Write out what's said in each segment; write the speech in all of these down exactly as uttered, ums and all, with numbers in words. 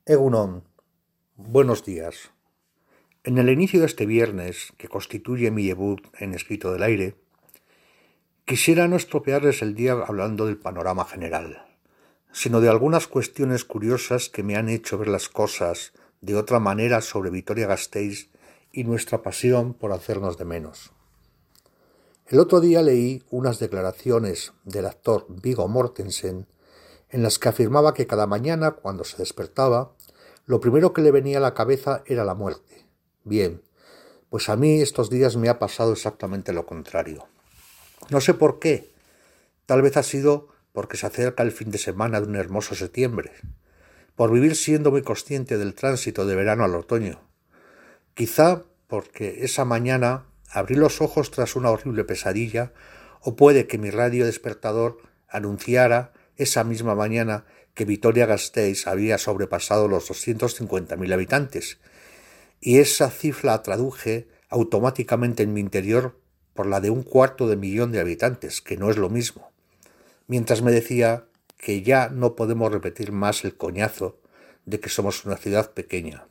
Egunon, buenos días. En el inicio de este viernes, que constituye mi debut en Escrito del Aire, quisiera no estropearles el día hablando del panorama general, sino de algunas cuestiones curiosas que me han hecho ver las cosas de otra manera sobre Vitoria-Gasteiz y nuestra pasión por hacernos de menos. El otro día leí unas declaraciones del actor Viggo Mortensen en las que afirmaba que cada mañana, cuando se despertaba, lo primero que le venía a la cabeza era la muerte. Bien, pues a mí estos días me ha pasado exactamente lo contrario. No sé por qué. Tal vez ha sido porque se acerca el fin de semana de un hermoso septiembre, por vivir siendo muy consciente del tránsito de verano al otoño. Quizá porque esa mañana abrí los ojos tras una horrible pesadilla, o puede que mi radio despertador anunciara esa misma mañana que Vitoria-Gasteiz había sobrepasado los doscientos cincuenta mil habitantes, y esa cifra la traduje automáticamente en mi interior por la de un cuarto de millón de habitantes, que no es lo mismo, mientras me decía que ya no podemos repetir más el coñazo de que somos una ciudad pequeña.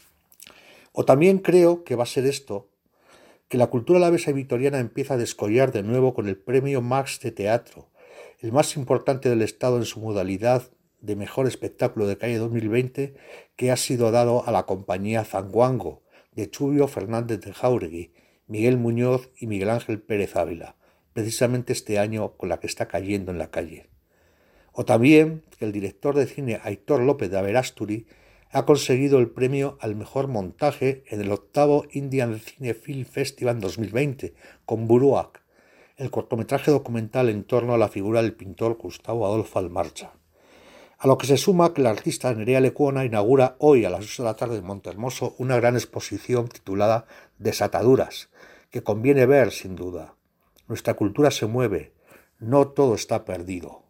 O también creo que va a ser esto, que la cultura alavesa y vitoriana empieza a descollar de nuevo con el premio Max de teatro, el más importante del Estado en su modalidad de mejor espectáculo de calle dos mil veinte, que ha sido dado a la compañía Zanguango, de Chubio Fernández de Jáuregui, Miguel Muñoz y Miguel Ángel Pérez Ávila, precisamente este año con la que está cayendo en la calle. O también que el director de cine Aitor López de Aberasturi ha conseguido el premio al mejor montaje en el octavo Indian Cine Film Festival dos mil veinte, con Buruak, el cortometraje documental en torno a la figura del pintor Gustavo Adolfo Almarcha. A lo que se suma que la artista Nerea Lecuona inaugura hoy a las ocho de la tarde en Montehermoso una gran exposición titulada Desataduras, que conviene ver sin duda. Nuestra cultura se mueve, no todo está perdido.